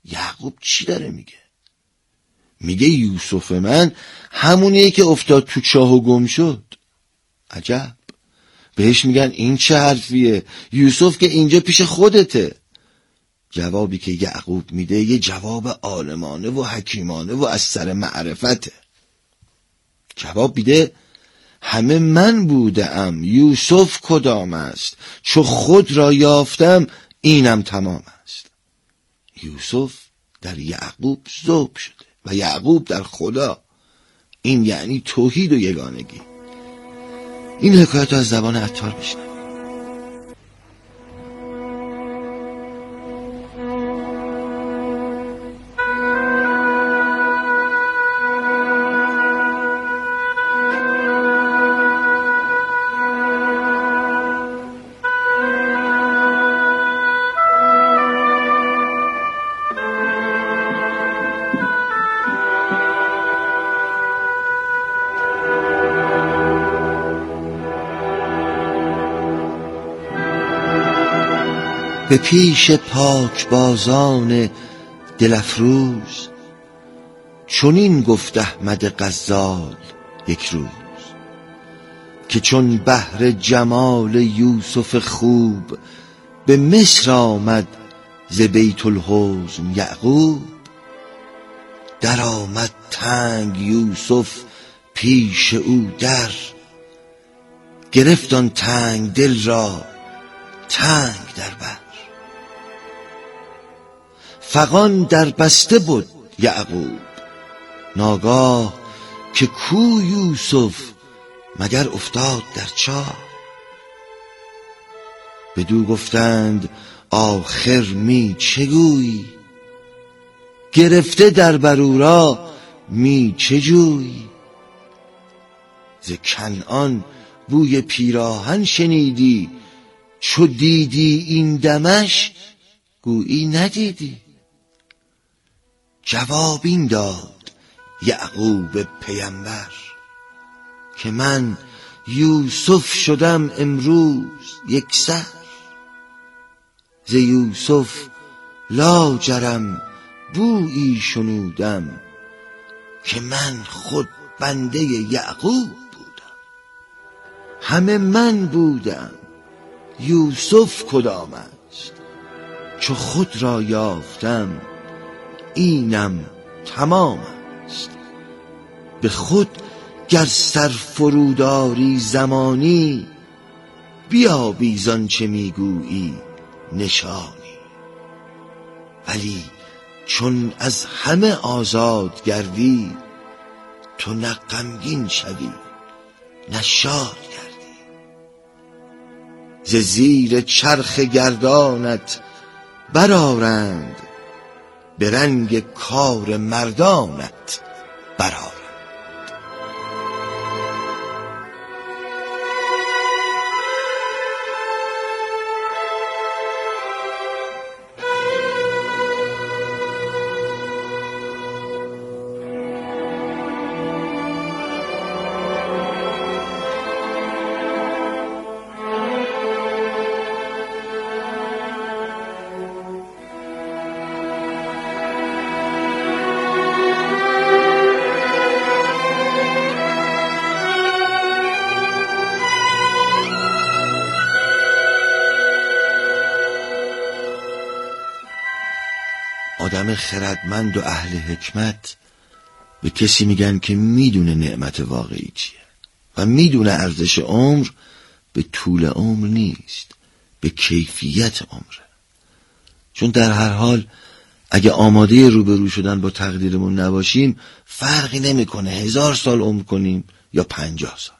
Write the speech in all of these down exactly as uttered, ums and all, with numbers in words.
یعقوب چی داره میگه؟ میگه یوسف من همونیه که افتاد تو چاه و گم شد. عجب. بهش میگن این چه حرفیه؟ یوسف که اینجا پیش خودته. جوابی که یعقوب میده یه جواب عالمانه و حکیمانه و از سر معرفته. جواب میده همه من بودم، یوسف کدام است؟ چو خود را یافتم اینم تمام است. یوسف در یعقوب ذوب شده و یعقوب در خدا. این یعنی توحید و یگانگی. این حکایت از زبان عطار بشنوید. به پیش پاکبازان دل افروز چنین گفت احمد غزال یک روز، که چون بحر جمال یوسف خوب به مصر آمد ز بیت الحزن یعقوب، در آمد تنگ یوسف پیش او در، گرفت آن تنگ دل را تنگ در بر. فغان در بسته بود یعقوب، ناگاه که کو یوسف مگر افتاد در چاه. بدو گفتند آخر می چگویی، گرفته در برو را می چجویی. ز کنعان بوی پیراهن شنیدی، چو دیدی این دمش گویی ندیدی. جواب این داد یعقوب پیمبر، که من یوسف شدم امروز یک سر. ز یوسف لاجرم بویی شنودم، که من خود بنده یعقوب بودم. همه من بودم، یوسف کدام است؟ چو خود را یافتم اینم تمام است. به خود گر سر فروداری زمانی، بیابی زان چه میگویی نشانی. ولی چون از همه آزاد گردی، تو نه غمگین شوی نه شاد گردی. ز زیر چرخ گردانت برآرند، به رنگ کار مردانت برآرند. آدم خردمند و اهل حکمت به کسی میگن که میدونه نعمت واقعی چیه و میدونه ارزش عمر به طول عمر نیست، به کیفیت عمره. چون در هر حال اگه آماده روبرو شدن با تقدیرمون نباشیم، فرقی نمیکنه هزار سال عمر کنیم یا پنجاه سال.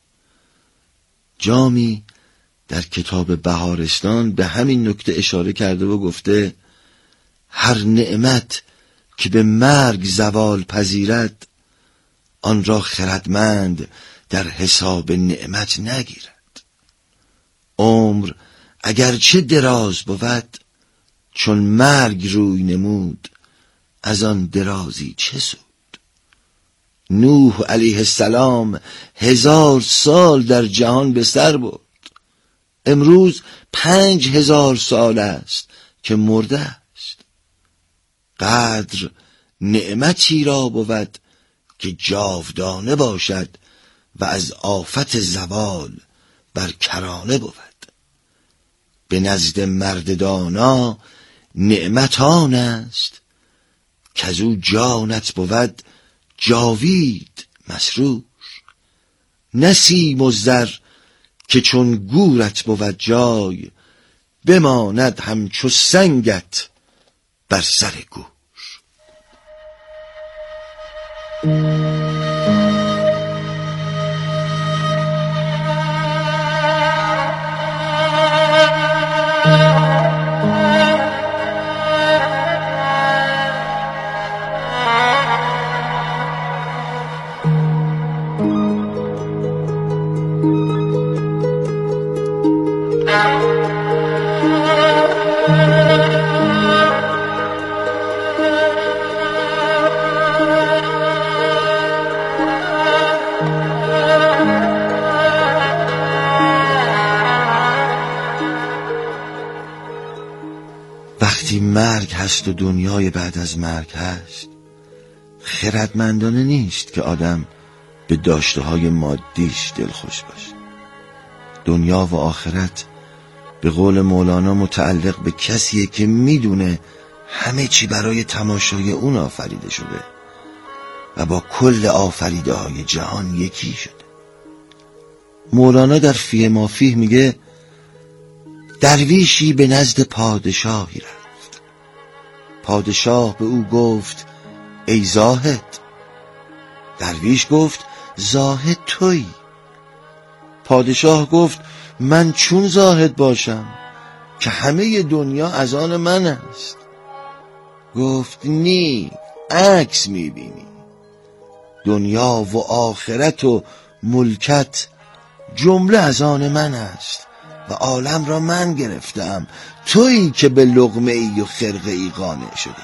جامی در کتاب بهارستان به همین نکته اشاره کرده و گفته هر نعمت که به مرگ زوال پذیرد، آن را خردمند در حساب نعمت نگیرد. عمر اگرچه دراز بود، چون مرگ روی نمود، از آن درازی چه سود. نوح علیه السلام هزار سال در جهان به سر برد، امروز پنج هزار سال است که مرده است. قدر نعمتی را بود که جاودانه باشد و از آفت زوال بر کرانه بود. به نزد مرد دانا نعمت آن است که از او جانت بود جاوید مسرور. نسیم و زر که چون گورت بود جای، بماند همچو سنگت بر سر گور. وقتی مرگ هست و دنیای بعد از مرگ هست، خردمندانه نیست که آدم به داشته های مادیش دلخوش باشه. دنیا و آخرت به قول مولانا متعلق به کسیه که میدونه همه چی برای تماشای اون آفریده شده و با کل آفریده های جهان یکی شده. مولانا در فی ما فیه میگه درویشی به نزد پادشاهی رفت. پادشاه به او گفت ای زاهد. درویش گفت زاهد تویی. پادشاه گفت من چون زاهد باشم که همه دنیا از آن من است؟ گفت نی، عکس میبینی. دنیا و آخرت و ملکت جمله از آن من است و عالم را من گرفتم، تویی که به لقمه ای و خرقه ای قانع شده.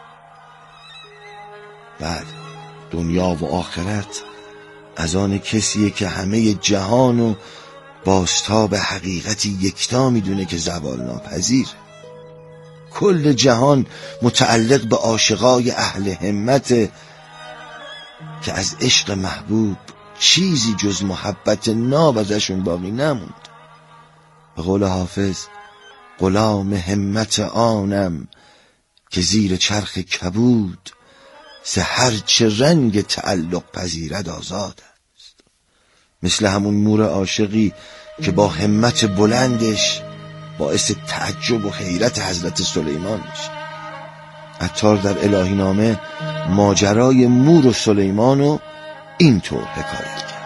بعد دنیا و آخرت از آن کسیه که همه جهان و بازتاب حقیقتی یکتا میدونه که زوال ناپذیره. کل جهان متعلق به عاشقای اهل همت که از عشق محبوب چیزی جز محبت ناب ازشون باقی نموند. به قول حافظ غلام همت آنم که زیر چرخ کبود، ز هر چه رنگ تعلق پذیرد آزاد است. مثل همون مور عاشقی که با همت بلندش باعث تعجب و حیرت حضرت سلیمان میشه. عطار در الهی نامه ماجرای مور و سلیمانو اینطور حکایت کرد.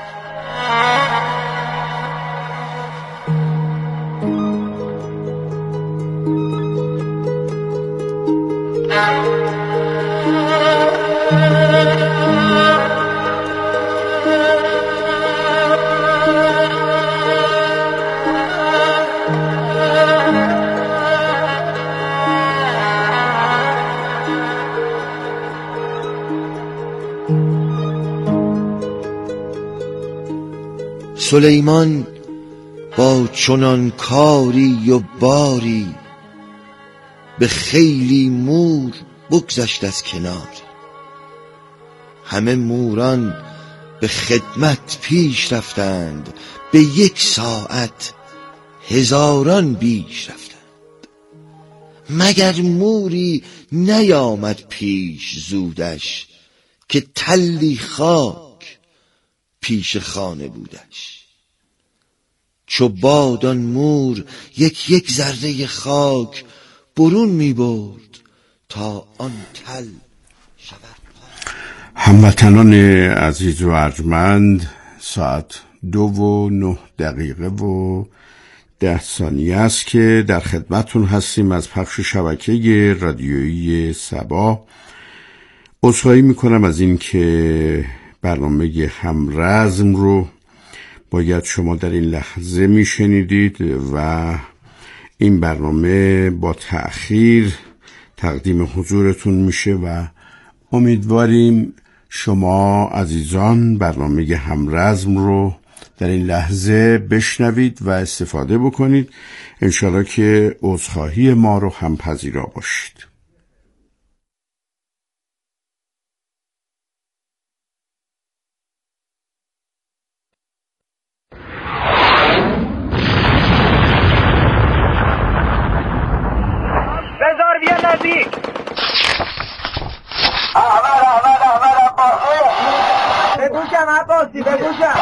سلیمان با چنان کاری و باری، به خیلی مور بگذشت از کنار. همه موران به خدمت پیش رفتند، به یک ساعت هزاران بیش رفتند. مگر موری نیامد پیش زودش، که تلی خاک پیش خانه بودش. چو باد آن مور یک یک ذره خاک برون می برد تا آن تل شود. هموطنان عزیز و ارجمند، ساعت دو و نه دقیقه و ده ثانیه است که در خدمتون هستیم از پخش شبکه رادیویی صبا. عذرخواهی میکنم از این که برنامه همرزم رو باید شما در این لحظه میشنیدید و این برنامه با تأخیر تقدیم حضورتون میشه و امیدواریم شما عزیزان برنامه همرزم رو در این لحظه بشنوید و استفاده بکنید. انشالله که عذرخواهی ما رو هم پذیرا باشید. خواستی بگوشم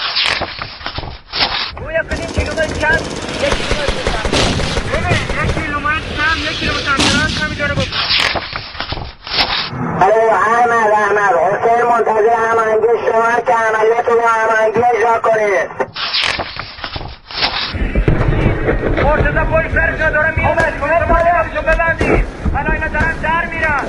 روی کنیم کیلومتر کم یک کیلومتر کم ببین یک کیلومتر کم یک کیلومتر کم همینجا بود. الو احمد احمد حسین منتظر هماهنگی شما که عملیات رو هماهنگی اجرا کنید. مرتضی پلیس فرشا داره میاد کنه مالیاتشو ببندید الان اینا دارن در میرن.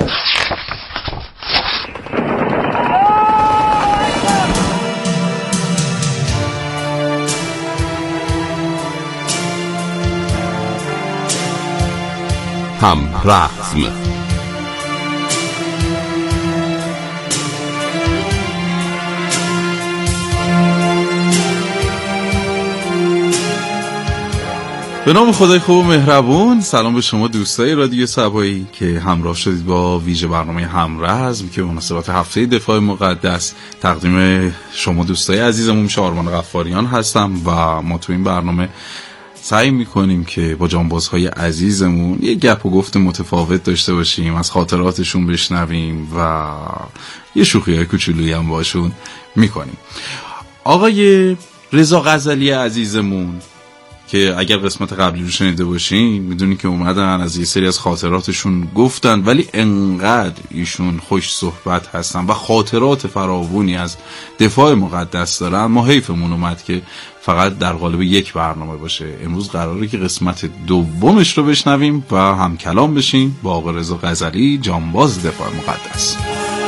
هم رزم به نام خدای خوب و مهربون. سلام به شما دوستای رادیو صبایی که همراه شدید با ویژه برنامه همرزم که به مناسبت هفته دفاع مقدس تقدیم شما دوستای عزیزمون میشه. آرمان غفاریان هستم و ما تو این برنامه سعی میکنیم که با جانبازهای عزیزمون یه گپ و گفت متفاوت داشته باشیم، از خاطراتشون بشنویم و یه شوخی های کوچولویی هم باشون میکنیم. آقای رضا غزالی عزیزمون که اگر قسمت قبلی رو شنیده باشین میدونی که اومدن از یه سری از خاطراتشون گفتن، ولی انقدر ایشون خوش صحبت هستن و خاطرات فراوانی از دفاع مقدس دارن، ما حیفمون اومد که فقط در قالب یک برنامه باشه. امروز قراره که قسمت دومش رو بشنویم و هم کلام بشیم با آقای رضا غزالی، جانباز دفاع مقدس.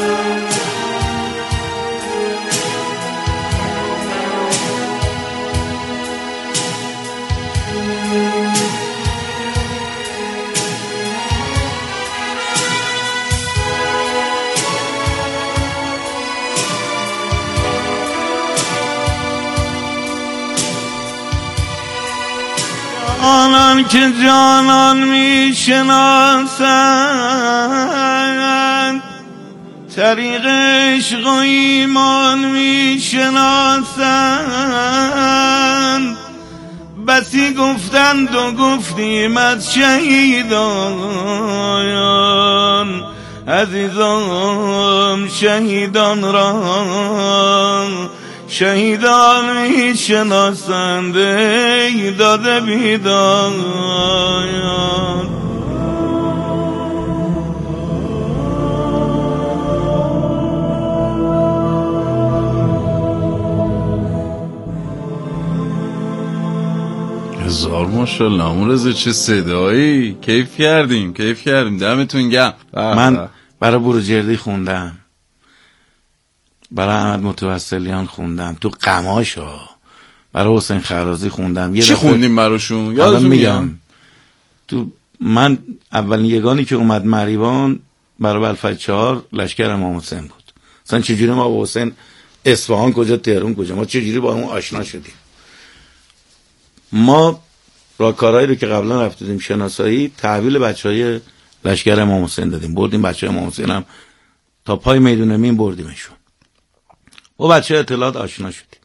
آنان که جانان می شناسند طریق عشق و ایمان می شناسند، بسی گفتند و گفتیم از شهیدان عزیزان، شهیدان را شهیدان می شناسند ای داده بیدان. هزار ماشاءالله. امون رضا چه صدایی، کیف کردیم کیف کردیم دمتون گرم. من برای بروجردی خوندم، برای احمد متوسلیان خوندم، تو قماشا برای حسین خرازی خوندم. چی خوندیم براشون؟ یادتون میگم تو من اولین یگانی که اومد مریوان برای بلفج چهار لشکر امام حسین بود. مثلا چجوری ما با حسین اصفهان کجا تهران کجا ما چجوری با اون آشنا شدیم. ما راهکارهایی رو که قبلا رفتیم شناسایی تحویل بچهای لشکر امام حسین دادیم، بردیم بچهای امام حسین هم تا پای میدون امین بردیمشون. با بچه اطلاعات آشنا شدیم.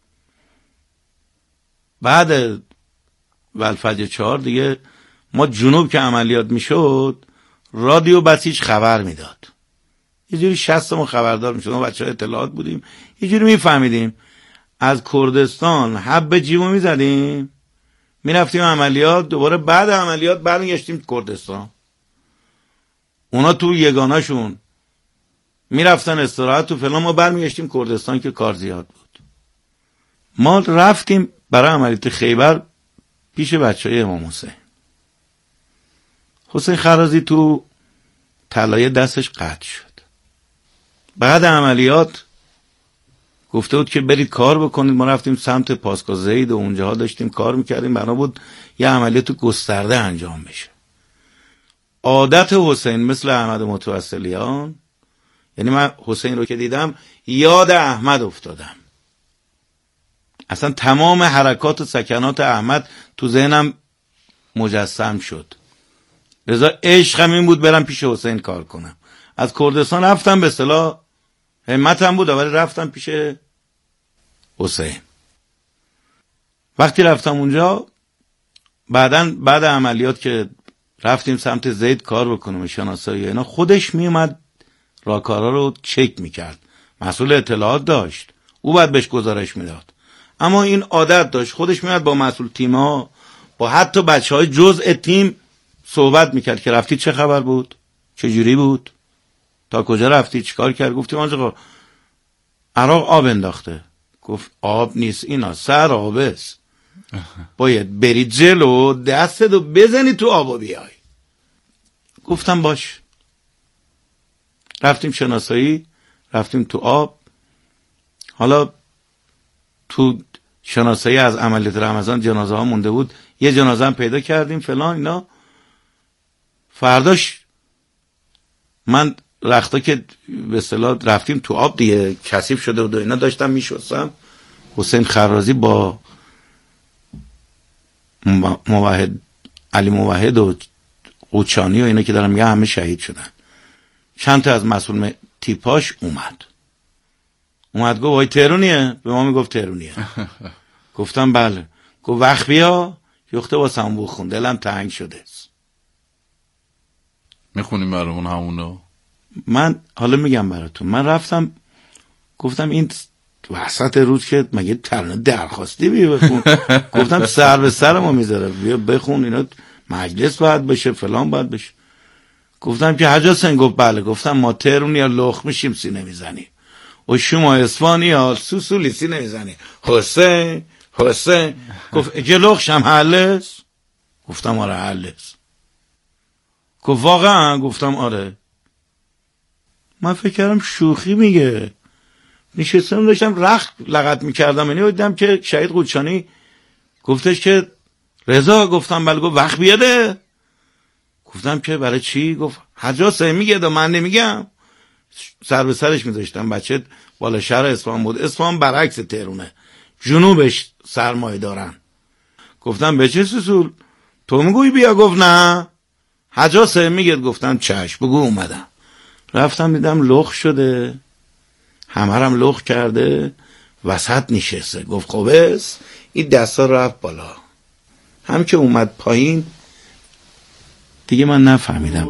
بعد ولفجر چهار دیگه ما جنوب که عملیات میشد رادیو بسیج خبر میداد، یه جوری شصت ما خبردار میشد. ما بچه اطلاعات بودیم، یه جوری میفهمیدیم. از کردستان حب جیمو میزدیم میرفتیم عملیات، دوباره بعد عملیات برمیگشتیم کردستان. اونا تو یگاناشون میرفتن استراحت تو فلان، ما برمیگشتیم کردستان که کار زیاد بود. ما رفتیم برای عملیات خیبر پیش بچهای امام حسین. حسین خرازی تو طلایه دستش قطع شد. بعد عملیات گفته بود که برید کار بکنید. ما رفتیم سمت پاسگاه زید و اونجاها داشتیم کار میکردیم، بنا بود یه عملیات گسترده انجام بشه. عادت حسین مثل احمد متوسلیان، یعنی من حسین رو که دیدم یاد احمد افتادم. اصلا تمام حرکات و سکنات احمد تو ذهنم مجسم شد. رضا عشقم این بود برم پیش حسین کار کنم. از کردستان رفتم، به اصطلاح همتم بود ولی رفتم پیش حسین. وقتی رفتم اونجا بعدن بعد عملیات که رفتیم سمت زید کار بکنم شناسایی اینا، خودش میومد راهکارا رو چک میکرد. مسئول اطلاعات داشت، او باید بهش گزارش میداد. اما این عادت داشت خودش میاد با مسئول تیم‌ها، با حتی بچهای جزء تیم صحبت میکرد که رفتی چه خبر بود، چه جوری بود، تا کجا رفتی، چیکار کرد. گفتیم آقا عراق آب انداخته. گفت آب نیست اینا، سر آبه است، باید بری جلو دستتو بزنی تو آب و بیای. گفتم باش. رفتیم شناسایی، رفتیم تو آب. حالا تو شناسایی از عملیات رمضان جنازه ها مونده بود، یه جنازه هم پیدا کردیم فلان اینا. فرداش من رختا که به اصطلاح رفتیم تو آب دیگه، کثیف شده بود و اینا، داشتم میشستم. حسین خرازی با موحد علی موحد و قوچانی و اینا که دارم میگم همه شهید شدن. چند تا از مسئول تیپاش اومد اومد گفت وای تهرونیه، به ما میگفت تهرونیه. گفتم بله. گفت وقت بیا یخته واسم بخون، دلم تنگ شده. میخونیم برامون همونو. من حالا میگم براتون. من رفتم گفتم این وسط روز که مگه ترانه درخواستی بیا بخون. گفتم سر به سر ما میذاره، بیا بخون، اینا مجلس باید بشه فلان باید بشه. گفتم که حاج حسین. گفت بله. گفتم ما تهرونی یا لخ میشیم سینه میزنیم و شما اسفانی یا سوسولی سینه میزنیم. حسین حسین. گفت اگه لخش هم حلس؟ گفتم آره حلس. گفت واقعا؟ گفتم آره. من فکر کردم شوخی میگه. نشستم داشتم رخت لغت میکردم، یعنی دیدم که شهید قوچانی گفتش که رضا. گفتم بله. گفت وقت بیاده. گفتم که برای چی؟ گفت حاج حسین میگه دا من نمیگم. سر به سرش میذاشتم. بچه بالا شهر اصفهان بود. اصفهان برعکس تهرونه، جنوبش سرمایه دارن. گفتم به چه سوسول تو میگوی بیا؟ گفت نه حاج حسین میگه. گفتم چشم بگو. اومدم رفتم دیدم لخ شده، همرم لخ کرده، وسط نشسته. گفت خب است. این دستا رفت بالا. هم که اومد پایین دیگه من نفهمیدم.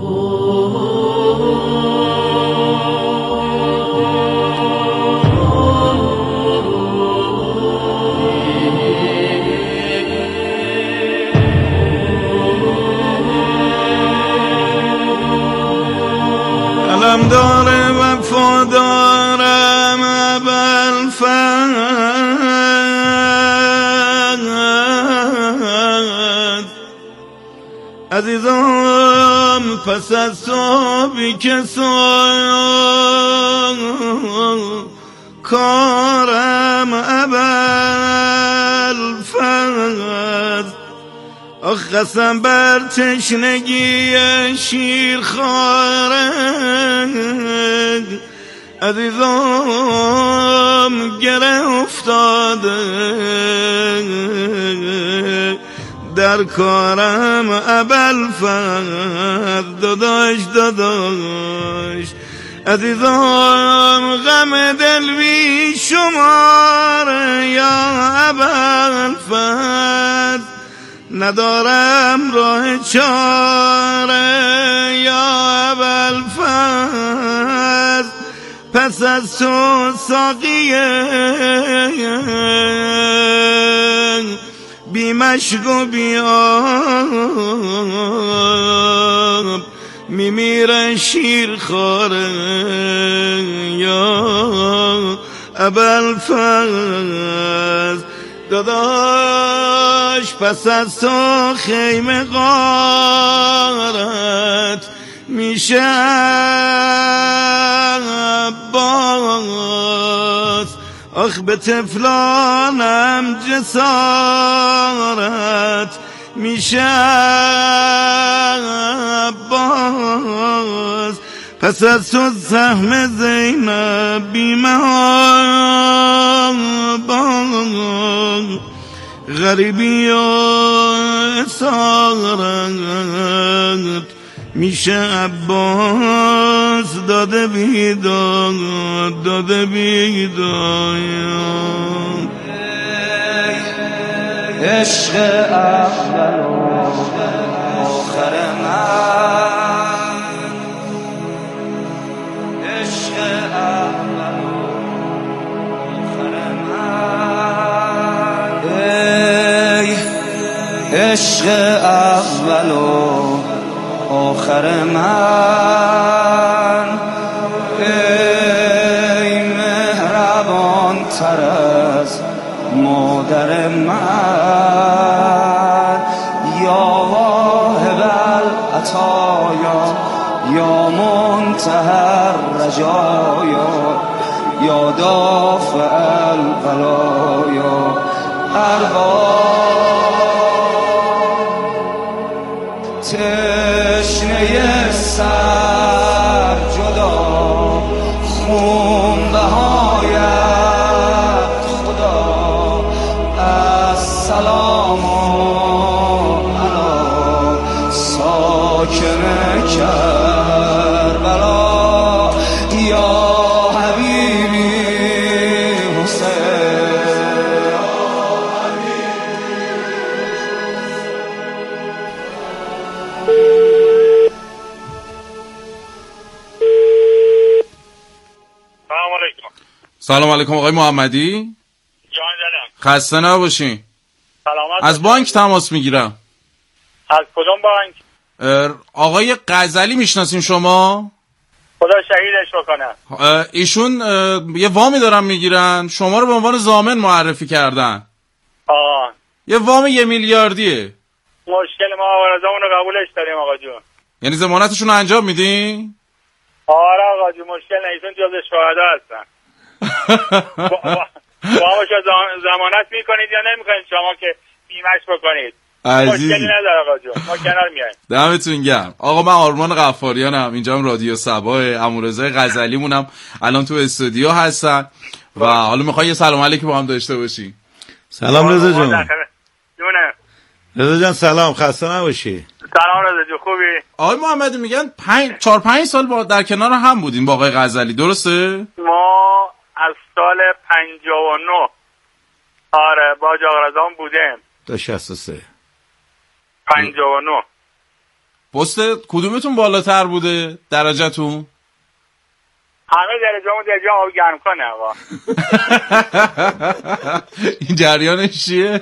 علم داره وفادارم ابوالفضل عزیزان، پس از صبحی که صبح کارم ابوالفضل. آخ قسم بر تشنگی شیر خارد عزیزم گره افتاده در کارم ابوالفضل. داداش داداش عزیزم غم دل بی شمار یا ابوالفضل. ندارم راه چاره یا ابوالفضل. پس از تو ساقیه بی مشک و بی آب میمیره شیر خاره یا ابوالفضل. داداش پس از تو خیمه غارت میشه عباس. آخ به طفلانم جسارت میشه عباس. پس از تو سهم زینب بیمهابان غریبی و اسارت میشه عباس. داده بیداد داده بیداد عشق اول و آخر من، عشق اول و عشق اول و آخر من، ای مهربان تر از مادر من، یا واهب العطایا یا منتهی الرجایا یا دافع البلایا، ارباب تشنه سر جدا، خون بهایت خدا، السلام علی ساکن کربلا، یا حبیبی حسین. سلام علیکم. سلام علیکم آقای محمدی. جان جانم. خسته نباشین. سلامت. از بانک تماس میگیرم. از کدوم بانک؟ آقای غزلی میشناسین شما؟ خدا شهیدش بکنه. ایشون یه وامی دارن میگیرن، شما رو به عنوان ضامن معرفی کردن. آه. یه وام یه میلیاردیه. مشکل ما عوارضمون رو قبولش داریم آقا جون. یعنی ضمانتشون رو انجام میدین؟ آره آقا جون، مشکل نیستون، جز شهدا هستن. وامشو ضمانت میکنید یا نمیکنید شما که بیمش بکنید؟ عزیزی مشکلی نداره آقا جون، ما کنار میایم. دمتون گرم. آقا من آرمان غفاریانم، اینجا هم رادیو صبا، عمورضا غزلی مونم الان تو استودیو هستن و حالا میخوای یه سلام علیکی با هم داشته باشی. سلام رضا جون. جونه رضا جان سلام، خسته نباشی. سلام رضا جون، خوبی؟ آقای محمدی میگن پنج چهار پنج سال با در کنار هم بودیم با آقای غزلی، درسته؟ ما از سال پنجاه و نه آره با جاغرزان بودیم تا شصت و سه. پنجاه و نه. پست کدومتون بالاتر بوده درجهتون؟ همه درجه‌مون درجه آب گرم کنه آقا. این جریانش چیه؟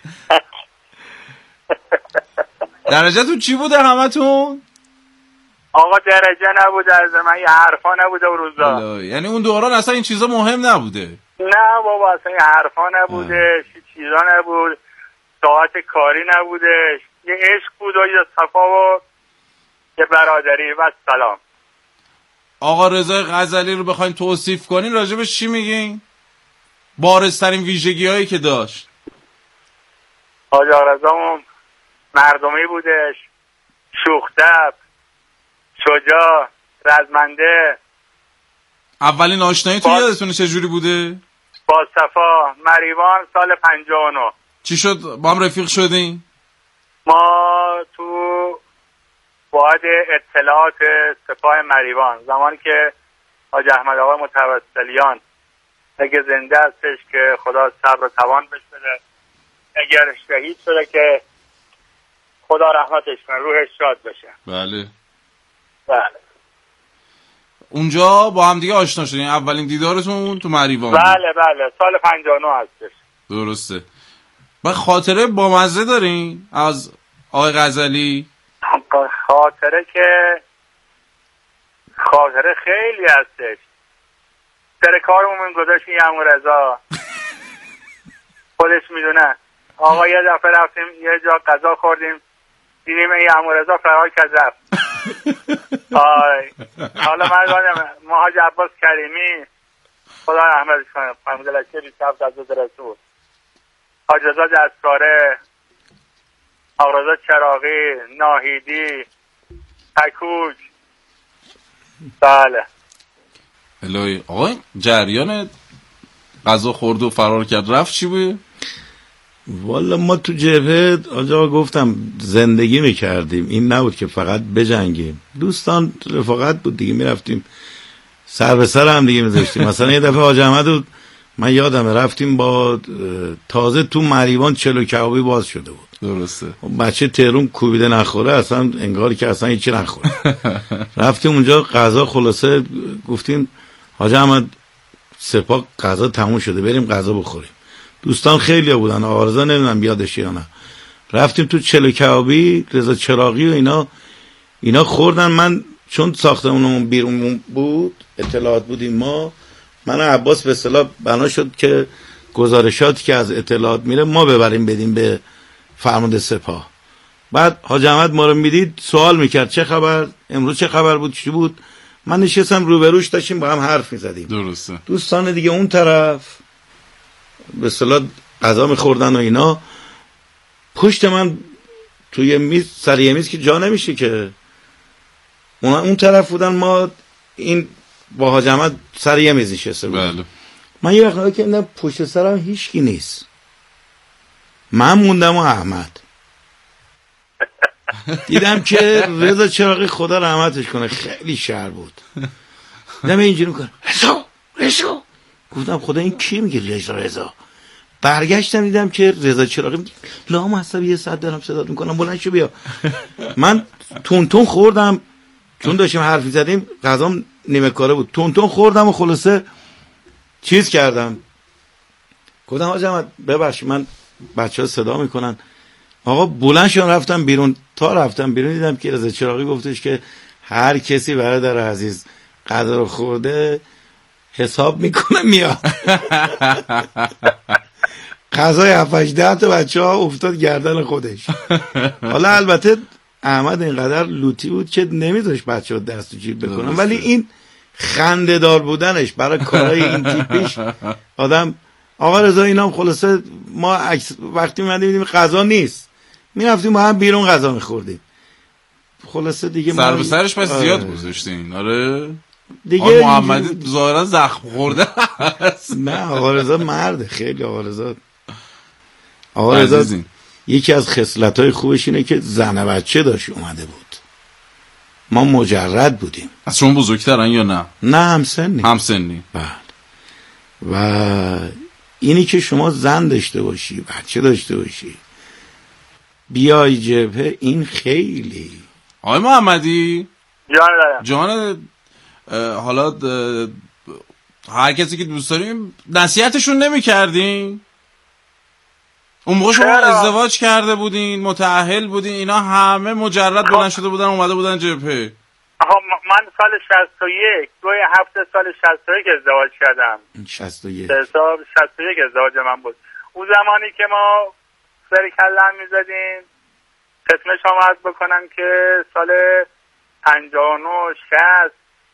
درجهتون چی بوده همتون؟ آقا درجه نبوده، از من یه حرفا نبوده و روزا. یعنی اون دوران اصلا این چیزا مهم نبوده؟ نه بابا، اصلا یه حرفا نبوده، چیزا نبود، ساعت کاری نبوده، یه عشق بود و یه صفا و یه برادری و سلام. آقا رضا غزلی رو بخواین توصیف کنین راجبش چی میگین؟ بارزترین ویژگی هایی که داشت. آقا رضامون مردمی بودش، شوخ‌طبع، شجاع، رزمنده. اولین آشنایی تو یادتونه چجوری بوده؟ با صفا مریوان سال پنجاه و نه. چی شد با هم رفیق شدین؟ ما تو واحد اطلاعات سپاه مریوان، زمانی که حاج احمد آقای متوسلیان اگه زنده هستش که خدا صبر و توان بهش بده، اگر شهید شده که خدا رحمتش کنه، روحش شاد بشه. بله بله. اونجا با هم دیگه آشنا شدین، اولین دیدارتون تو مریوان؟ بله بله سال پنجاه و نه هستش. درسته. و خاطره بامزه دارین از آقای غزلی؟ خاطره که خاطره خیلی هستش. سر کارمون گذاشت این عمو رضا خودش میدونه. آقا یه دفعه رفتیم یه جا غذا خوردیم، دیدیم این عمو رضا فرار کرد رفت. آی حالا من گفتم ما حاج عباس کریمی خدا رحمتش کنه، فرمود لشکر بیست و هفت از رسول، حاج رضا دستکاره، آقا رضا چراغی، ناهیدی، تکوک. بله. الهی آقا جریان غذا خورد و فرار کرد رفت چی بود؟ والا ما تو جبهه آجا گفتم زندگی میکردیم، این نبود که فقط بجنگیم، دوستان رفاقت بود دیگه، میرفتیم سر به سر هم دیگه میذاشتیم. مثلا یه دفعه حاج احمد رو من یادمه رفتیم با تازه تو مریوان چلو کبابی باز شده بود. درسته. بچه تهرون کوبیده نخوره اصلا انگار که اصلا هیچی نخوره. رفتیم اونجا غذا، خلاصه گفتیم حاج احمد سپاه غذا تموم شده بریم غذا بخوریم. دوستان خیلی بودن، آرزا نمیدونم یادش یا نه، رفتیم تو چلو کبابی، رضا چراغی و اینا اینا خوردن. من چون ساختمونمون بیرون بود، اطلاعات بودیم ما، من و عباس به اصطلاح بنا شد که گزارشاتی که از اطلاعات میره ما ببریم بدیم به فرمانده سپاه. بعد حاج احمد ما رو میدید سوال میکرد چه خبر، امروز چه خبر بود، چی بود. من نشستم روبروش، داشتیم با هم حرف میزدیم. درسته. دوستان دیگه اون طرف به اصطلاح غذا میخوردن و اینا. پشت من توی میز، سر یه میز که جا نمیشه که، اون اون طرف بودن، ما این با حاج احمد سر یه میز نشسته بودیم. بله. من یه وقت که دیدم پشت سرم هیچکی نیست، من موندم و احمد. دیدم که رضا چراغی خدا رحمتش کنه خیلی شهر بود، دیدم اینجوری میکنه رضا رضا، گفتم خدا این کی میگه رضا رضا. برگشتم دیدم که رضا چراغی میگه لام حساب یه ساعت دارم صدات میکنم بلند شو بیا. من تون تون خوردم، چون داشتیم حرفی زدیم، غذام نیمه کاره بود، تون تون خوردم و خلاصه چیز کردم. گفتم حاج احمد ببخش من بچه ها صدا میکنن. آقا بلند شدم رفتم بیرون. تا رفتم بیرون دیدم که رضا چراغی گفتش که هر کسی برادر عزیز غذا رو خورده حساب میکنه میاد. غذای هفت هجده تا بچه ها افتاد گردن خودش. حالا البته احمد اینقدر لوتی بود که نمیذاشت بچه ها دست و جیب بکنن، ولی این خنده دار بودنش برای کارهای این تیپیش آدم. آقا رضا اینا خلاصه ما عکس وقتی می‌مدیم دیدیم غذا نیست، میرفتیم با هم بیرون غذا می‌خوردیم. خلاصه دیگه سر ما به سرش پس زیاد گذاشتین. آره دیگه آقا محمدی ظاهرا زخم خورده. نه آقا رضا مرده خیلی. آقا رضا آقا رضا یکی از خصلت‌های خوبش اینه که زن بچه داشت اومده بود، ما مجرد بودیم. از شما بزرگترن یا نه؟ نه همسنی. همسنی. بله. و اینی که شما زن داشته باشی، بچه داشته باشی، بیای جبهه، این خیلی. آقای محمدی جان دارم. جان حالا هر کسی که دوست داریم نصیحتشون نمی کردین؟ اون موقع شما ازدواج کرده بودین، متأهل بودین، اینا همه مجرد بلند شده بودن اومده بودن جبهه. آها من سال شصت و یک دو هفته سال شصت و یک ازدواج کردم. شصت و یک حساب شصت و یک ازدواج من بود. اون زمانی که ما سر کلم میزدیم، خدمت شما عرض بکنم که سال پنجاه و نه شصت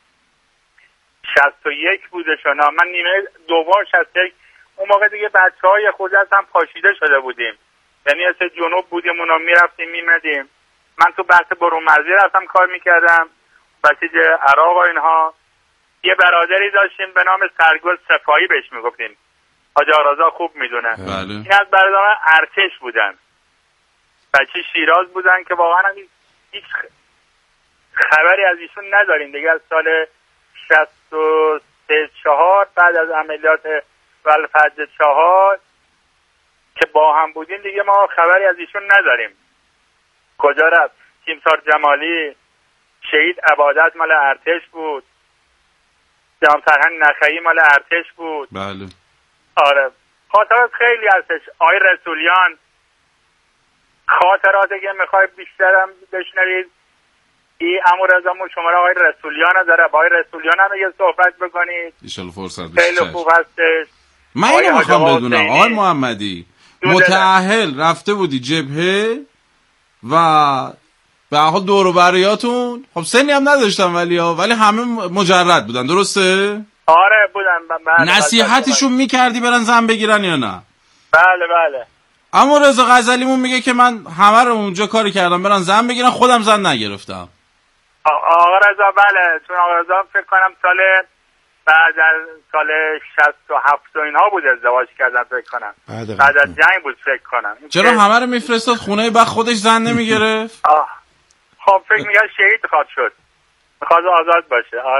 شصت و یک بوده شنا. من نیمه دوم شصت و یک اون موقع دیگه بچه های خود از هم پاشیده شده بودیم، یعنی از جنوب بودیم اونا میرفتیم میمدیم. من تو بحث برون مرزی رفتم کار میکردم، بسیج عراق و اینها. یه برادری داشتیم به نام سرگل صفایی بهش میگفتیم، حاج آرازا خوب میدونه. بله. این از برادران ارتش بودن، بچه شیراز بودن که واقعا هم هیچ خبری از ایشون نداریم دیگه. از سال شصت و سه چهار بعد از عملیات ولفجر چهار که با هم بودیم دیگه ما خبری از ایشون نداریم. کجا رفت؟ تیمسار جمالی، شهید عبادت مال ارتش بود، جناب سرهنگ نخعی مال ارتش بود. بله. آره خاطرات خیلی هستش. آقای رسولیان، خاطراتی که میخوای بیشترم بشنوید این امو رضامون شماره آقای رسولیان داره، با آقای رسولیان هم یه صحبت بکنید ان شاء الله فرصت بشه. خیلی خوب هستش. من اینو میخوام بدونم آقای محمدی، متأهل رفته بودی جبهه و به حال دور و بریاتون خب سنی هم نداشتن ولی ولی همه مجرد بودن، درسته؟ آره بودن. نصیحتشون میکردی برن زن بگیرن یا نه؟ بله بله. اما رضا غزالیمون میگه که من همه رو اونجا کاری کردم برن زن بگیرن، خودم زن نگرفتم. آقا رضا بله، چون آقا رضا فکر کنم سال بعد از سال شصت و هفت و اینها بود ازدواج کردن فکر کنم، بعد, بعد از جنگ بود فکر کنم. چرا همه رو میفرستاد خونه بعد خودش زن نمیگرفت؟ خب فکر میگه شهید خواهد شد، میخواد آزاد باشه.